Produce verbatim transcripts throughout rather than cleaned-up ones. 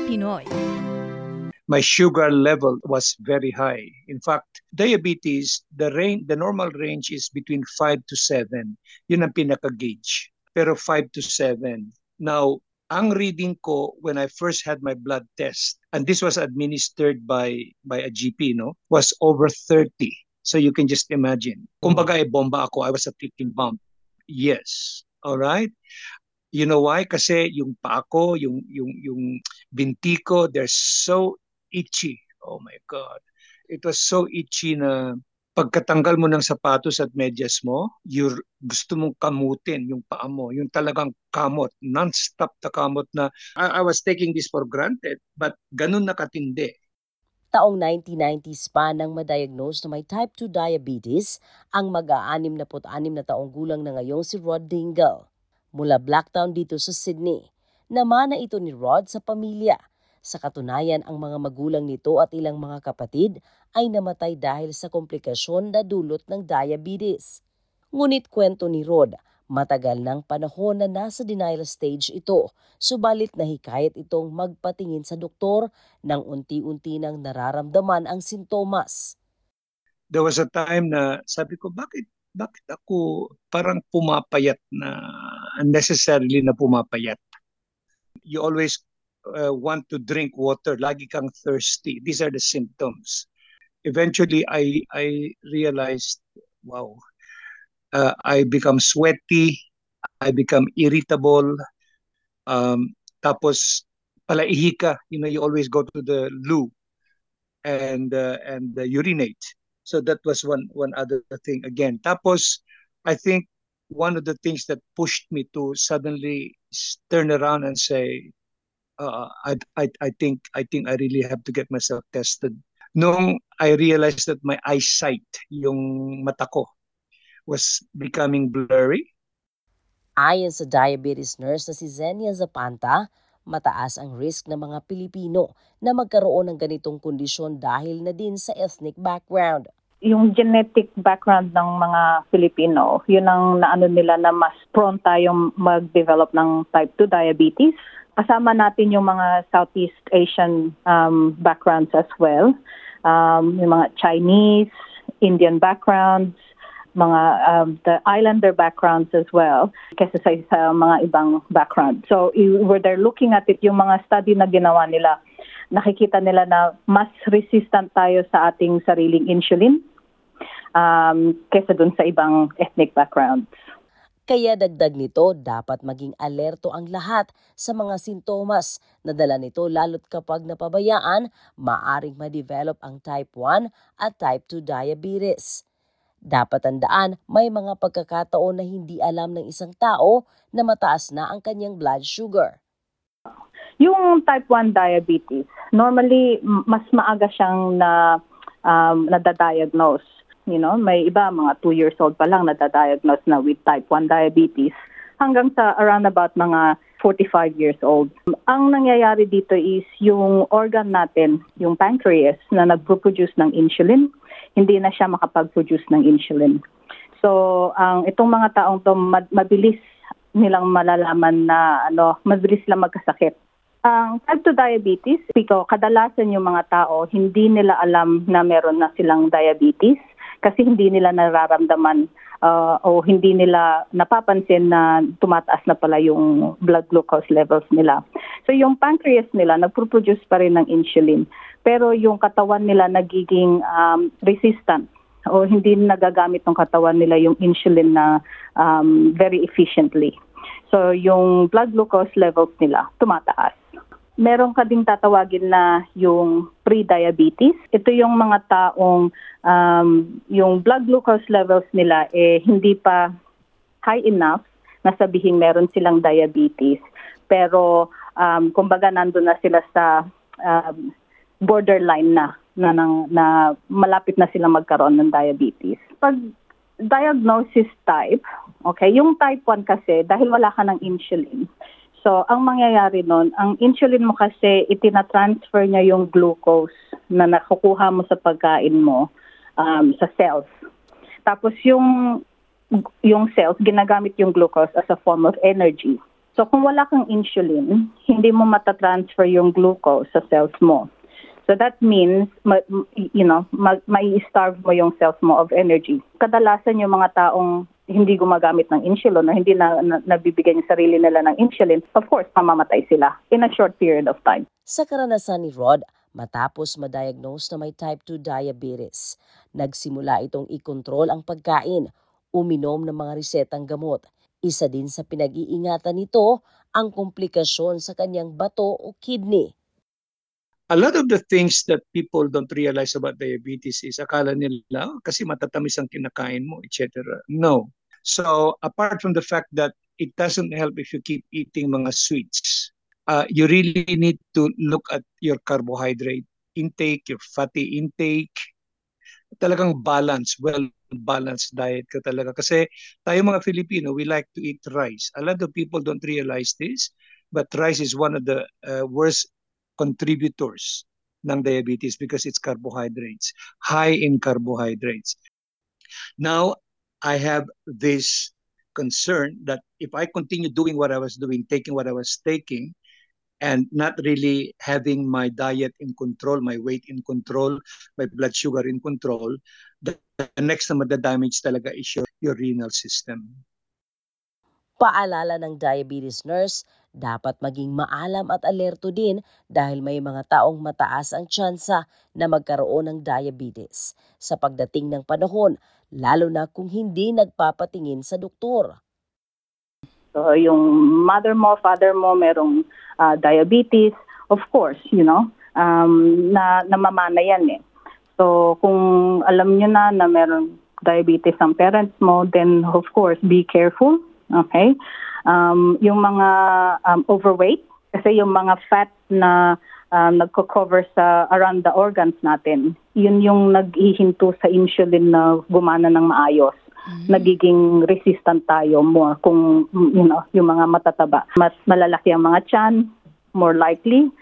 Pinoy. My sugar level was very high. In fact, diabetes, the range, the normal range is between five to seven. Yun ang pinaka-gauge. Pero five to seven. Now, ang reading ko when I first had my blood test, and this was administered by by a G P, no, was over thirty. So you can just imagine. Kumbaga, e bomba ako. I was a ticking bomb. Yes. All right? You know why? Kasi yung paa ko, yung, yung, yung binti ko, they're so itchy. Oh my God. It was so itchy na pagkatanggal mo ng sapatos at medyas mo, you're, gusto mong kamutin yung paa mo. Yung talagang kamot, non-stop na kamot na I, I was taking this for granted, but ganun nakatindi. Taong nineteen nineties pa nang ma-diagnose na may type two diabetes ang mag-aanim na anim na taong gulang na ngayong si Rod Dingle. Mula Blacktown dito sa Sydney, namana ito ni Rod sa pamilya. Sa katunayan, ang mga magulang nito at ilang mga kapatid ay namatay dahil sa komplikasyon na dulot ng diabetes. Ngunit kwento ni Rod, matagal ng panahon na nasa denial stage ito, subalit nahikayat itong magpatingin sa doktor nang unti-unti nang nararamdaman ang sintomas. There was a time na sabi ko, bakit bakit ako parang pumapayat na unnecessarily na pumapayat? You always uh, want to drink water, lagi kang thirsty. These are the symptoms. Eventually, I I realized, wow, uh, I become sweaty, I become irritable, um, tapos palaihi ka, you know, you always go to the loo and uh, and uh, urinate. So that was one one other thing again. Tapos, I think one of the things that pushed me to suddenly turn around and say, uh, I, I, I think I think I really have to get myself tested. Nung I realized that my eyesight, yung mata ko, was becoming blurry. Ayon sa diabetes nurse na si Zenia Zapanta, mataas ang risk ng mga Pilipino na magkaroon ng ganitong kondisyon dahil na din sa ethnic background. Yung genetic background ng mga Filipino, yun ang naano nila na mas prone tayong mag-develop ng type two diabetes. Kasama natin yung mga Southeast Asian um, backgrounds as well. Um, yung mga Chinese, Indian backgrounds, mga um, the islander backgrounds as well, kaysa sa, sa mga ibang background. So where they're looking at it, yung mga study na ginawa nila, nakikita nila na mas resistant tayo sa ating sariling insulin um, kaysa dun sa ibang ethnic backgrounds. Kaya dagdag nito, dapat maging alerto ang lahat sa mga sintomas na dala nito lalo't kapag napabayaan, maaring ma-develop ang type one at type two diabetes. Dapat tandaan, may mga pagkakataon na hindi alam ng isang tao na mataas na ang kanyang blood sugar. Yung type one diabetes, normally mas maaga siyang na um, nadadiagnose. You know, may iba mga two years old pa lang nadadiagnose na with type one diabetes hanggang sa around about mga forty-five years old. Ang nangyayari dito is yung organ natin, yung pancreas na nagpo-produce ng insulin, hindi na siya makapag-produce ng insulin. So, ang itong mga taong to mabilis nilang malalaman na ano, mabilis silang magkasakit. Ang type two diabetes, piko, kadalasan yung mga tao hindi nila alam na meron na silang diabetes kasi hindi nila nararamdaman uh, o hindi nila napapansin na tumataas na pala yung blood glucose levels nila. So yung pancreas nila nagpo-produce pa rin ng insulin, pero yung katawan nila nagiging um, resistant o hindi nagagamit ng katawan nila yung insulin na um, very efficiently. So yung blood glucose levels nila tumataas. Meron ka ding tatawagin na yung pre-diabetes. Ito yung mga taong um, yung blood glucose levels nila eh hindi pa high enough na sabihin meron silang diabetes. Pero um, kumbaga nandun na sila sa um, borderline na na, na na malapit na sila magkaroon ng diabetes. Pag diagnosis type, okay, yung type one kasi dahil wala ka ng insulin. So, ang mangyayari nun, ang insulin mo kasi itina-transfer niya yung glucose na nakukuha mo sa pagkain mo um, sa cells. Tapos yung yung cells, ginagamit yung glucose as a form of energy. So, So kung wala kang insulin, hindi mo matatransfer yung glucose sa cells mo. So that means, ma, you know, ma, mai-starve mo yung cells mo of energy. Kadalasan yung mga taong hindi gumagamit ng insulin o hindi na, na nabibigyan yung sarili nila ng insulin, of course, mamamatay sila in a short period of time. Sa karanasan ni Rod, matapos ma-diagnose na may type two diabetes, nagsimula itong i-control ang pagkain, uminom ng mga resetang gamot. Isa din sa pinag-iingatan nito ang komplikasyon sa kanyang bato o kidney. A lot of the things that people don't realize about diabetes is akala nila oh, kasi matatamis ang kinakain mo, et cetera. No. So apart from the fact that it doesn't help if you keep eating mga sweets, uh, you really need to look at your carbohydrate intake, your fatty intake, talagang balance, well-balanced diet ka talaga. Kasi tayo mga Filipino, we like to eat rice. A lot of people don't realize this, but rice is one of the uh, worst contributors ng diabetes because it's carbohydrates, high in carbohydrates. Now, I have this concern that if I continue doing what I was doing, taking what I was taking, and not really having my diet in control, my weight in control, my blood sugar in control, the, the next na madadamage talaga is your, your renal system. Paalala ng diabetes nurse, dapat maging maalam at alerto din dahil may mga taong mataas ang tsansa na magkaroon ng diabetes sa pagdating ng panahon, lalo na kung hindi nagpapatingin sa doktor. So yung mother mo, father mo, merong uh, diabetes, of course, you know, um, na namamana yan eh. So kung alam nyo na na merong diabetes ang parents mo, then of course, be careful. Okay? Um, yung mga um, overweight, kasi yung mga fat na um, nagko-cover sa around the organs natin, yun yung naghihinto sa insulin na gumana ng maayos. Mm-hmm. Nagiging resistant tayo more kung you know, yung mga matataba. Mas malalaki ang mga tiyan, more likely,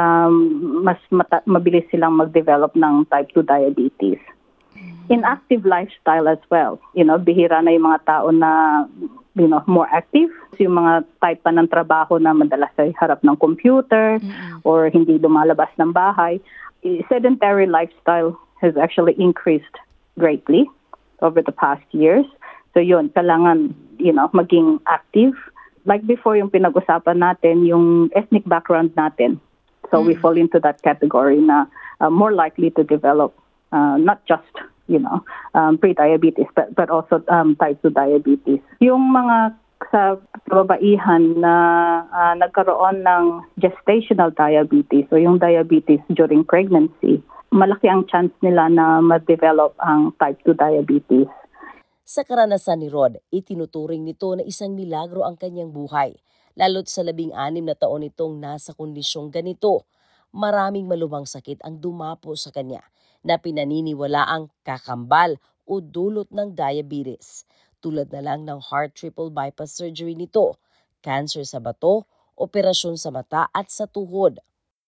um, mas mata- mabilis silang mag-develop ng type two diabetes. Inactive lifestyle as well. You know, bihira na yung mga tao na, you know, more active. Yung mga type pa ng trabaho na madalas ay harap ng computer mm-hmm. or hindi lumalabas ng bahay. Sedentary lifestyle has actually increased greatly over the past years. So yun, kailangan, you know, maging active. Like before yung pinag-usapan natin, yung ethnic background natin. So mm-hmm. we fall into that category na uh, more likely to develop uh, not just you know, um, pre-diabetes, but, but also um, type two diabetes. Yung mga sa kababaihan na uh, nagkaroon ng gestational diabetes o yung diabetes during pregnancy, malaki ang chance nila na ma-develop ang type two diabetes. Sa karanasan ni Rod, itinuturing nito na isang milagro ang kanyang buhay, lalo't sa labing anim na taon itong nasa kondisyong ganito. Maraming malubhang sakit ang dumapo sa kanya na pinaniniwala ang kakambal o dulot ng diabetes. Tulad na lang ng heart triple bypass surgery nito, cancer sa bato, operasyon sa mata at sa tuhod.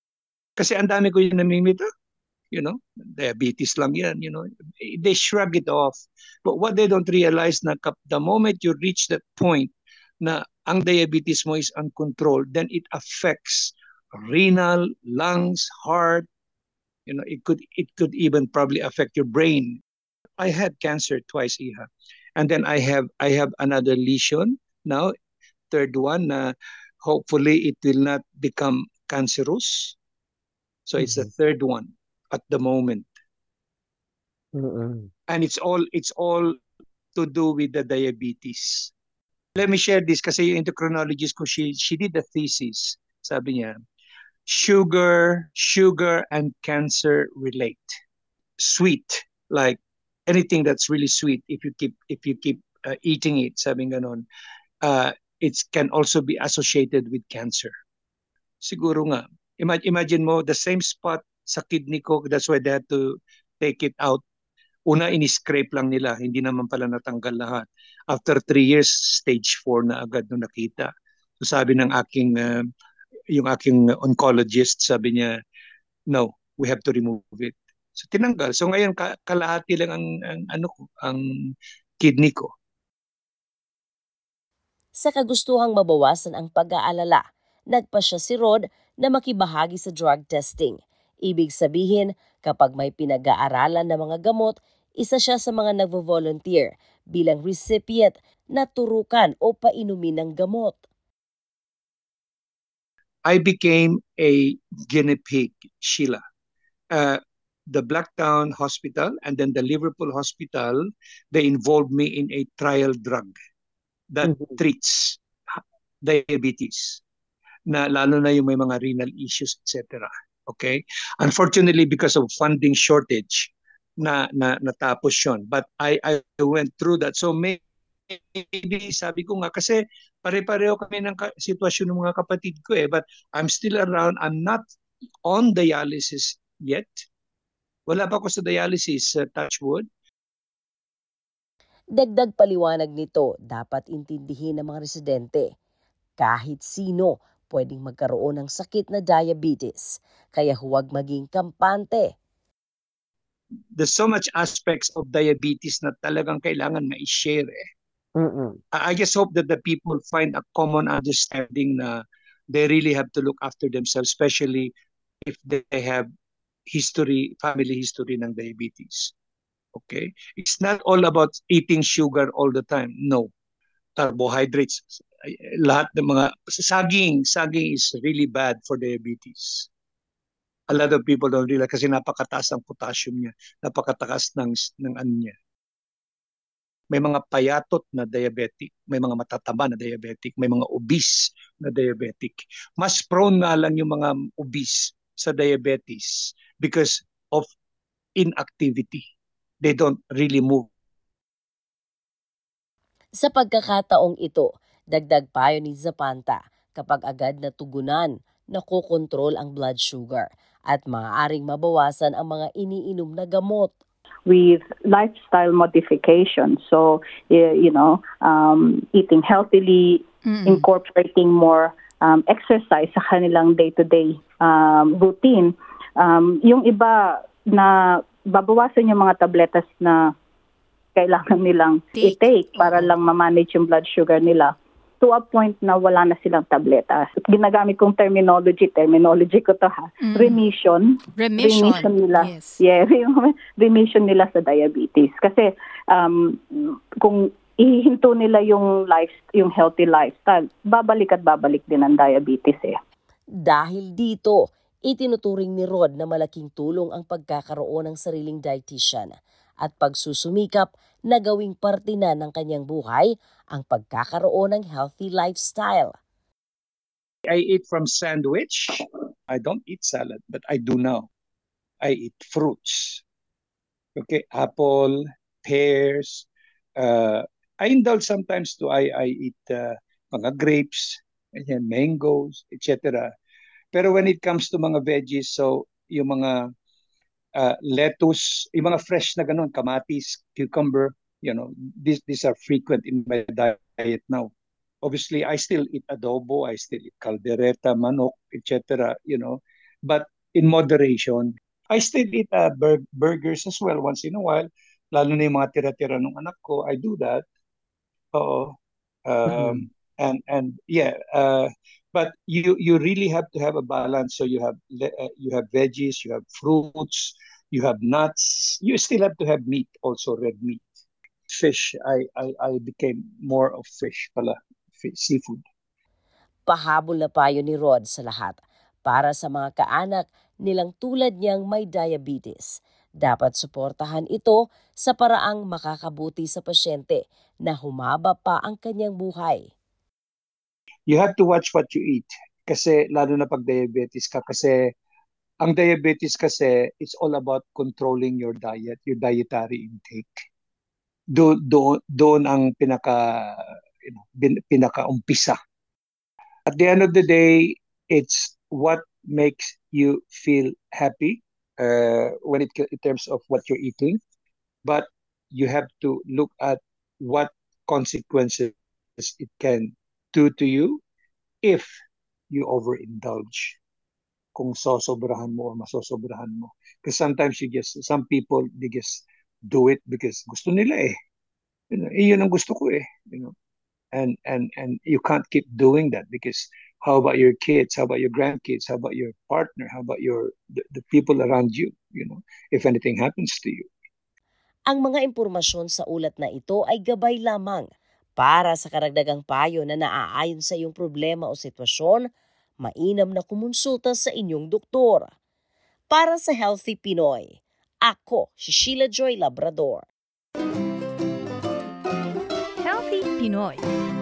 Kasi ang dami ko yung namimita, you know, diabetes lang yan, you know. They shrug it off. But what they don't realize na the moment you reach that point na ang diabetes mo is uncontrolled, then it affects renal, lungs, heart. You know, it could it could even probably affect your brain. I had cancer twice, Iha, and then I have I have another lesion now, third one. Uh, hopefully, it will not become cancerous. So mm-hmm. it's the third one at the moment, mm-hmm. and it's all it's all to do with the diabetes. Let me share this kasi yung endocrinologist ko, she she did the thesis. Sabi niya, Sugar, sugar and cancer relate. Sweet, like anything that's really sweet, if you keep if you keep uh, eating it, sabi ganon, uh, it can also be associated with cancer. Siguro nga, imagine, imagine mo the same spot sa kidney ko, that's why they had to take it out. Una, ini-scrape lang nila, hindi naman pala natanggal lahat. After three years, stage four na agad nung nakita. So sabi ng aking uh, yung aking oncologist, sabi niya, no, we have to remove it. So tinanggal. So ngayon kalahati lang ang, ang ano ko, ang kidney ko. Sa kagustuhang mabawasan ang pag-aalala, nagpasya si Rod na makibahagi sa drug testing. Ibig sabihin, kapag may pinag-aaralan na mga gamot, isa siya sa mga nagvo-volunteer bilang recipient na turukan o painumin ng gamot. I became a guinea pig, Sheila. Uh, the Blacktown Hospital and then the Liverpool Hospital, they involved me in a trial drug that Mhm. treats diabetes, na lalo na yung may mga renal issues, et cetera. Okay? Unfortunately, because of funding shortage, na, na natapos yun. But I, I went through that. So maybe, sabi ko nga, kasi pare-pareho kami ng ka- sitwasyon ng mga kapatid ko eh. But I'm still around. I'm not on dialysis yet. Wala pa ako sa dialysis, uh, touch wood. Dagdag paliwanag nito, dapat intindihin ng mga residente. Kahit sino pwedeng magkaroon ng sakit na diabetes, kaya huwag maging kampante. There's so much aspects of diabetes na talagang kailangan ma-share eh. Mm-mm. I just hope that the people find a common understanding na they really have to look after themselves, especially if they have history, family history ng diabetes. Okay? It's not all about eating sugar all the time. No. Carbohydrates, lahat ng mga saging, saging is really bad for diabetes. A lot of people don't realize kasi napakataas ng potassium niya, napakataas ng ng ano niya. May mga payatot na diabetic, may mga matataba na diabetic, may mga obese na diabetic. Mas prone nga lang yung mga obese sa diabetes because of inactivity. They don't really move. Sa pagkakataong ito, dagdag payo ni Zapanta, kapag agad natugunan, nakokontrol ang blood sugar at maaaring mabawasan ang mga iniinom na gamot. With lifestyle modification. So, y- you know, um, eating healthily, Mm. incorporating more um, exercise sa kanilang day-to-day um, routine. Um, yung iba na babawasan yung mga tabletas na kailangan nilang Take. i-take para Oo. lang ma-manage yung blood sugar nila to a point na wala na silang tabletas. Ginagamit kong terminology, terminology ko to ha, Mm. remission. Remission. remission nila. Yes. Yeah, yung remission nila sa diabetes. Kasi um, kung ihinto nila yung life, yung healthy lifestyle, babalik at babalik din ang diabetes eh. Dahil dito, itinuturing ni Rod na malaking tulong ang pagkakaroon ng sariling dietitian at pagsusumikap na gawing parte na ng kanyang buhay ang pagkakaroon ng healthy lifestyle. I eat from sandwich. I don't eat salad, but I do now. I eat fruits. Okay, apple, pears. Uh, I indulge sometimes too. I, I eat uh, mga grapes, ayan, mangoes, et cetera. Pero when it comes to mga veggies, so yung mga uh, lettuce, yung mga fresh na ganun, kamatis, cucumber, you know, these, these are frequent in my diet now. Obviously, I still eat adobo, I still eat caldereta, manok, et cetera. You know, but in moderation. I still eat uh, bur- burgers as well once in a while. Lalo na yung mga tira-tira ng anak ko, I do that. Oo. Um, and and yeah, uh, but you you really have to have a balance. So you have le- uh, you have veggies, you have fruits, you have nuts. You still have to have meat, also red meat. Fish. I I, I became more of fish pala, fi- seafood. Pahabol na payo ni Rod sa lahat para sa mga kaanak nilang tulad niyang may diabetes. Dapat suportahan ito sa paraang makakabuti sa pasyente na humaba pa ang kanyang buhay. You have to watch what you eat. Kasi lalo na pag diabetes ka, kasi ang diabetes kasi it's all about controlling your diet, your dietary intake. Do do doon ang pinaka you know, bin- pinaka-umpisa. At the end of the day, it's what makes you feel happy uh, when it in terms of what you're eating, but you have to look at what consequences it can do to you if you overindulge. Kung sosobrahan mo or masosobrahan mo. Because sometimes you just, some people, they just do it because gusto nila eh. You know, eh, yun ang gusto ko eh. You know. and and and you can't keep doing that, because how about your kids, how about your grandkids, how about your partner, how about your the, the people around you, you know, if anything happens to you. Ang mga impormasyon sa ulat na ito ay gabay lamang. Para sa karagdagang payo na naaayon sa iyong problema o sitwasyon, mainam na kumonsulta sa inyong doktor. Para sa Healthy Pinoy, ako si Sheila Joy Labrador. Healthy Pinoy